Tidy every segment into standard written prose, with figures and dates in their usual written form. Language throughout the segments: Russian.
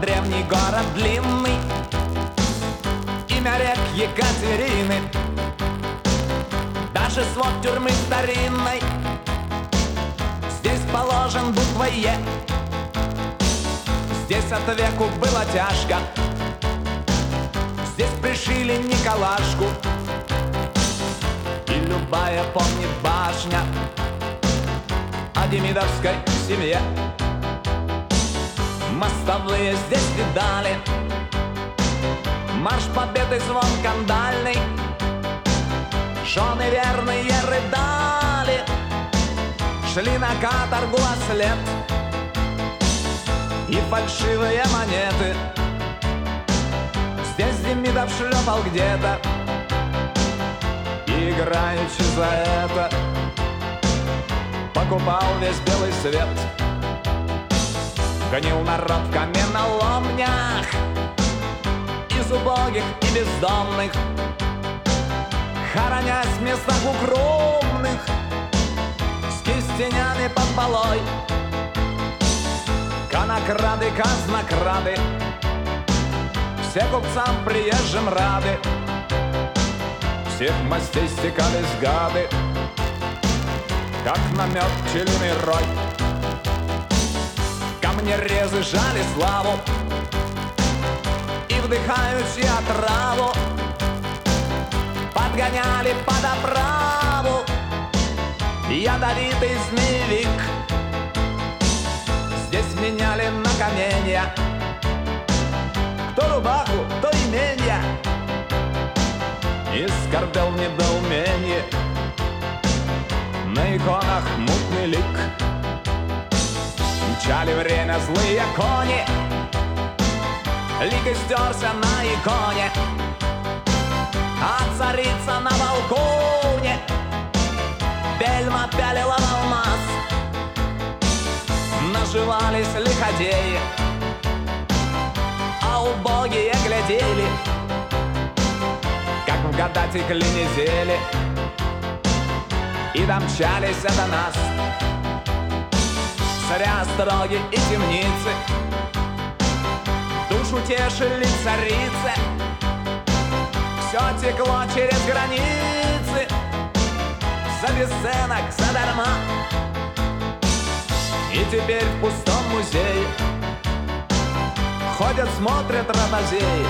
древний, город длинный, имя рек Екатерины, даже свод тюрьмы старинной здесь положен буквой Е. Здесь от веку было тяжко, здесь пришили Николашку, и любая помнит башня о демидовской семье. Мостовые здесь видали марш победы, звон кандальный. Жены верные рыдали, шли на каторгу во след, и фальшивые монеты здесь Демидов шлепал где-то, и играючи за это покупал весь белый свет. Гонил народ в каменоломнях из убогих и бездомных, хоронясь в местах укромных с кистенями под полой. Конокрады, казнокрады, все купцам приезжим рады, всех мастей стекались гады, как на мед пчелиный рой. Камнерезы жали славу и, вдыхающие отраву, подгоняли под оправу ядовитый змеевик. Здесь меняли на каменья, кто рубаху, то именья, и скорбел в недоуменье на иконах мутный лик. Мчали время злые кони, лик истерся на иконе, а царица на балконе бельма пялила в алмаз. Наживались лиходеи, а убогие глядели, как в года текли недели, и домчались до нас царя строги и темницы. Душу тешили царицы, все текло через границы, за бесценок, задарма. И теперь в пустом музее ходят, смотрят рабозеи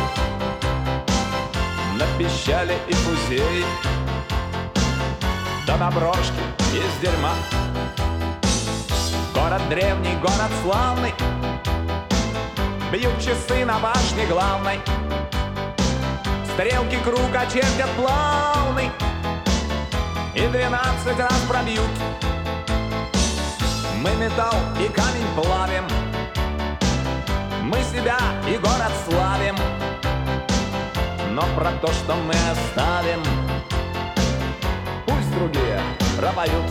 на пищали и фузеи, да на брошки из дерьма. Город древний, город славный, бьют часы на башне главной, стрелки круга чертят плавный, и 12 раз пробьют. Мы металл и камень плавим, мы себя и город славим, но про то, что мы оставим, пусть другие пропоют.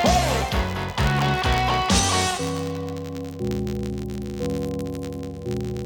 Thank you.